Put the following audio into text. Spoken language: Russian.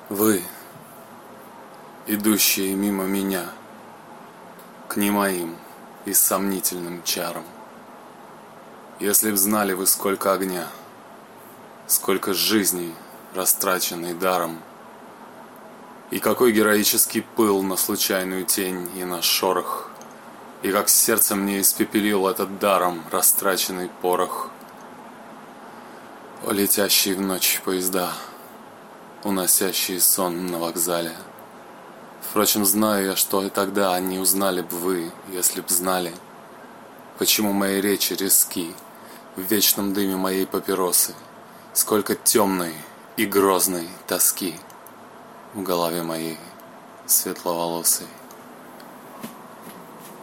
Вы, идущие мимо меня, к немоим и сомнительным чарам. Если б знали вы, сколько огня, сколько жизней, растраченной даром, и какой героический пыл на случайную тень и на шорох, и как сердце мне испепелил этот даром растраченный порох. О, летящие в ночь поезда, уносящие сон на вокзале. Впрочем, знаю я, что и тогда не узнали б вы, если б знали, почему мои речи резки в вечном дыме моей папиросы, сколько темной и грозной тоски в голове моей светловолосой.